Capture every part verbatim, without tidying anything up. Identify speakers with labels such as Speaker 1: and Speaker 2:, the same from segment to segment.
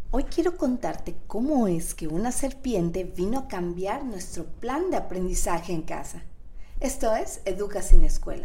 Speaker 1: Hoy quiero contarte cómo es que una serpiente vino a cambiar nuestro plan de aprendizaje en casa. Esto es Educa sin Escuela.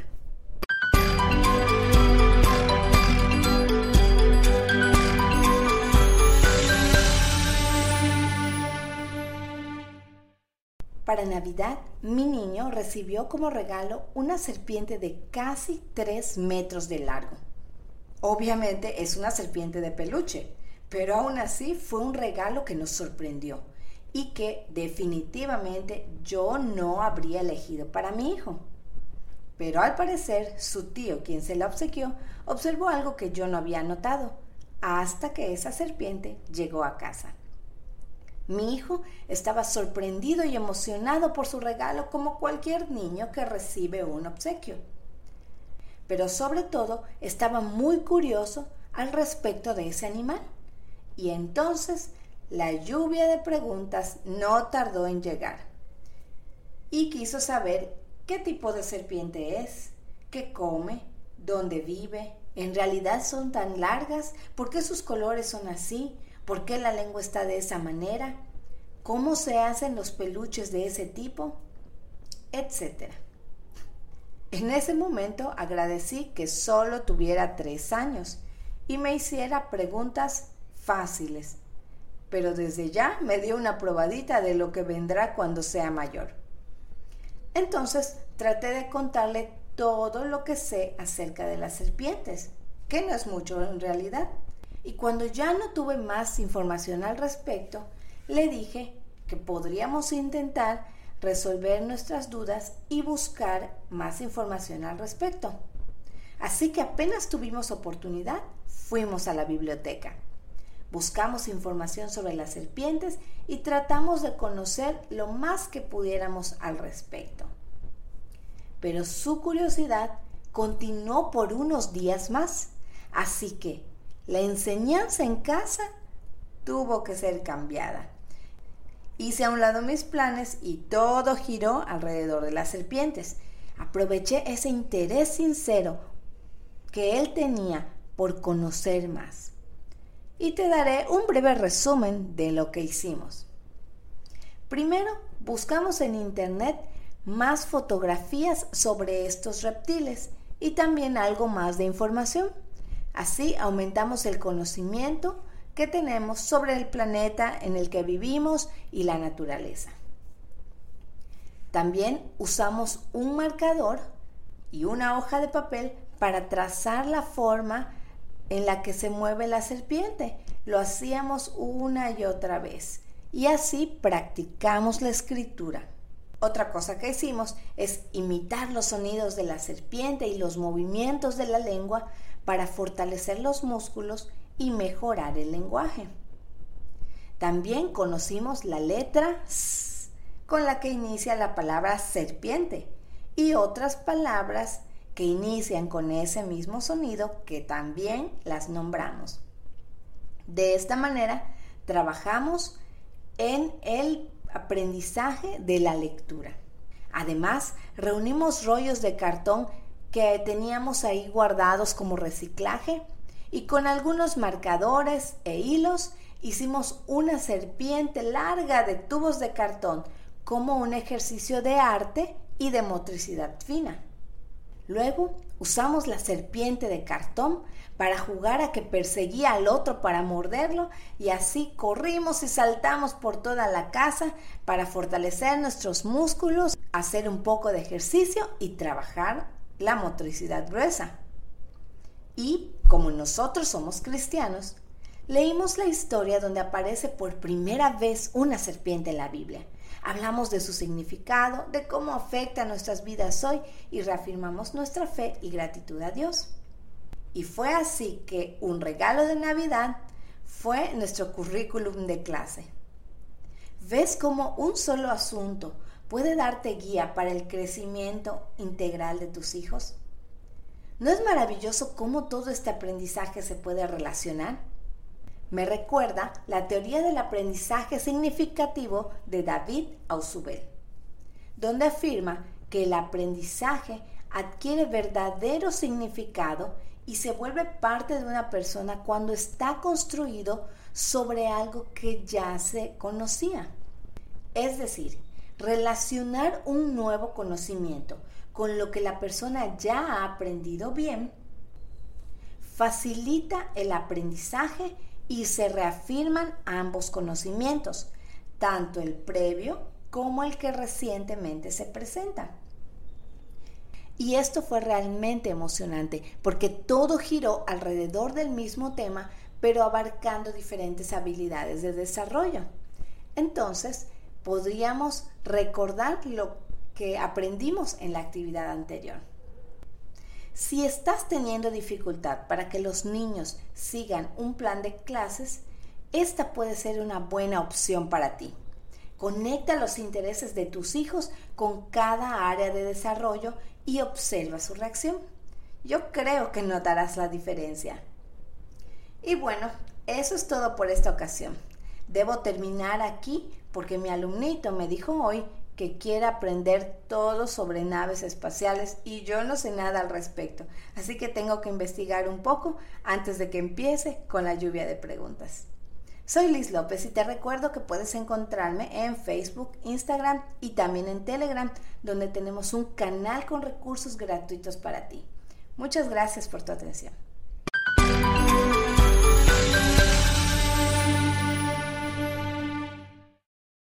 Speaker 1: Para Navidad, mi niño recibió como regalo una serpiente de casi tres metros de largo. Obviamente es una serpiente de peluche, pero aún así fue un regalo que nos sorprendió y que definitivamente yo no habría elegido para mi hijo. Pero al parecer su tío, quien se la obsequió, observó algo que yo no había notado hasta que esa serpiente llegó a casa. Mi hijo estaba sorprendido y emocionado por su regalo como cualquier niño que recibe un obsequio. Pero sobre todo estaba muy curioso al respecto de ese animal. Y entonces la lluvia de preguntas no tardó en llegar. Y quiso saber qué tipo de serpiente es, qué come, dónde vive, en realidad son tan largas, por qué sus colores son así, por qué la lengua está de esa manera, cómo se hacen los peluches de ese tipo, etcétera. En ese momento agradecí que solo tuviera tres años y me hiciera preguntas fáciles, pero desde ya me dio una probadita de lo que vendrá cuando sea mayor. Entonces traté de contarle todo lo que sé acerca de las serpientes, que no es mucho en realidad, y cuando ya no tuve más información al respecto, le dije que podríamos intentar resolver nuestras dudas y buscar más información al respecto. Así que apenas tuvimos oportunidad, fuimos a la biblioteca. Buscamos información sobre las serpientes y tratamos de conocer lo más que pudiéramos al respecto. Pero su curiosidad continuó por unos días más, así que la enseñanza en casa tuvo que ser cambiada. Hice a un lado mis planes y todo giró alrededor de las serpientes. Aproveché ese interés sincero que él tenía por conocer más. Y te daré un breve resumen de lo que hicimos. Primero, buscamos en internet más fotografías sobre estos reptiles y también algo más de información. Así aumentamos el conocimiento que tenemos sobre el planeta en el que vivimos y la naturaleza. También usamos un marcador y una hoja de papel para trazar la forma en la que se mueve la serpiente. Lo hacíamos una y otra vez y así practicamos la escritura. Otra cosa que hicimos es imitar los sonidos de la serpiente y los movimientos de la lengua para fortalecer los músculos y mejorar el lenguaje. También conocimos la letra S con la que inicia la palabra serpiente y otras palabras que inician con ese mismo sonido que también las nombramos. De esta manera trabajamos en el aprendizaje de la lectura. Además, reunimos rollos de cartón que teníamos ahí guardados como reciclaje y con algunos marcadores e hilos hicimos una serpiente larga de tubos de cartón como un ejercicio de arte y de motricidad fina. Luego usamos la serpiente de cartón para jugar a que perseguía al otro para morderlo y así corrimos y saltamos por toda la casa para fortalecer nuestros músculos, hacer un poco de ejercicio y trabajar la motricidad gruesa. Y como nosotros somos cristianos, leímos la historia donde aparece por primera vez una serpiente en la Biblia. Hablamos de su significado, de cómo afecta nuestras vidas hoy y reafirmamos nuestra fe y gratitud a Dios. Y fue así que un regalo de Navidad fue nuestro currículum de clase. ¿Ves cómo un solo asunto puede darte guía para el crecimiento integral de tus hijos? ¿No es maravilloso cómo todo este aprendizaje se puede relacionar? Me recuerda la teoría del aprendizaje significativo de David Ausubel, donde afirma que el aprendizaje adquiere verdadero significado y se vuelve parte de una persona cuando está construido sobre algo que ya se conocía. Es decir, relacionar un nuevo conocimiento con lo que la persona ya ha aprendido bien facilita el aprendizaje y se reafirman ambos conocimientos, tanto el previo como el que recientemente se presenta. Y esto fue realmente emocionante porque todo giró alrededor del mismo tema, pero abarcando diferentes habilidades de desarrollo. Entonces, podríamos recordar lo que aprendimos en la actividad anterior. Si estás teniendo dificultad para que los niños sigan un plan de clases, esta puede ser una buena opción para ti. Conecta los intereses de tus hijos con cada área de desarrollo y observa su reacción. Yo creo que notarás la diferencia. Y bueno, eso es todo por esta ocasión. Debo terminar aquí porque mi alumnito me dijo hoy que quiere aprender todo sobre naves espaciales y yo no sé nada al respecto. Así que tengo que investigar un poco antes de que empiece con la lluvia de preguntas. Soy Liz López y te recuerdo que puedes encontrarme en Facebook, Instagram y también en Telegram, donde tenemos un canal con recursos gratuitos para ti. Muchas gracias por tu atención.